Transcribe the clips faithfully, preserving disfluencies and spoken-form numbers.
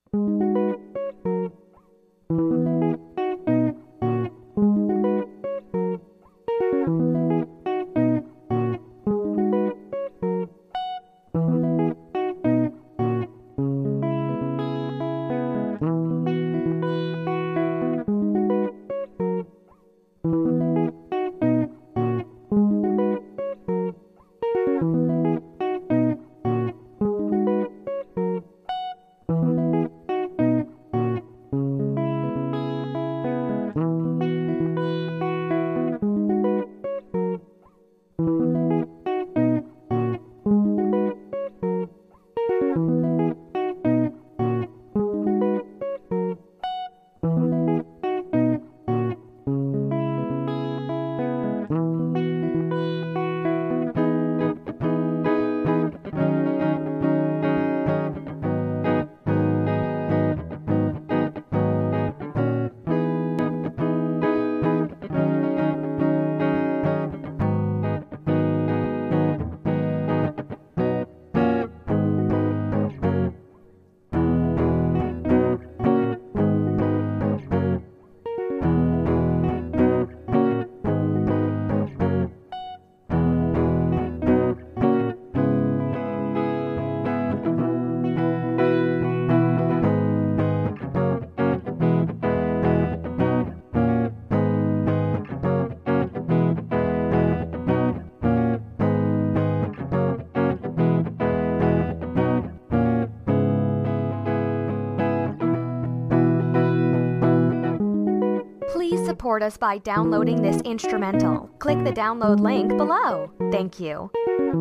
Please support us by downloading this instrumental. Click the download link below. Thank you.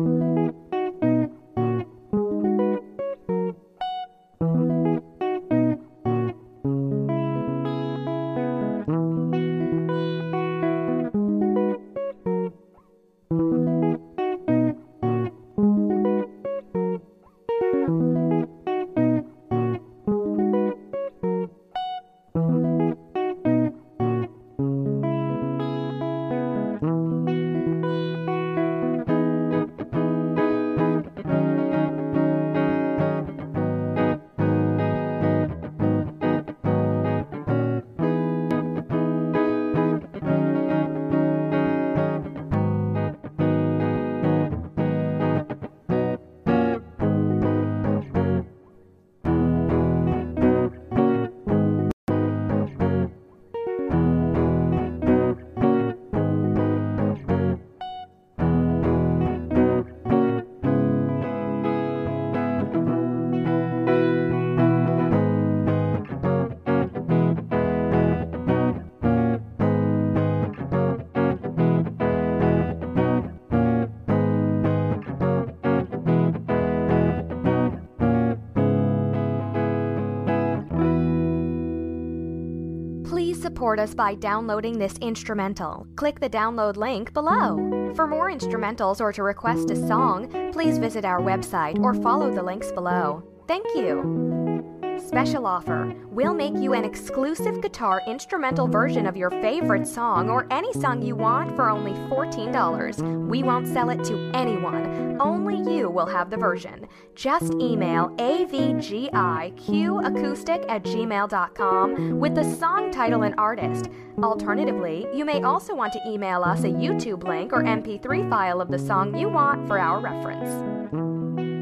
Please support us by downloading this instrumental. Click the download link below. For more instrumentals or to request a song, please visit our website or follow the links below. Thank you. Special offer. We'll make you an exclusive guitar instrumental version of your favorite song or any song you want for only fourteen dollars. We won't sell it to anyone. Only you will have the version. Just email a v g i q acoustic at gmail dot com with the song title and artist. Alternatively, you may also want to email us a YouTube link or M P three file of the song you want for our reference.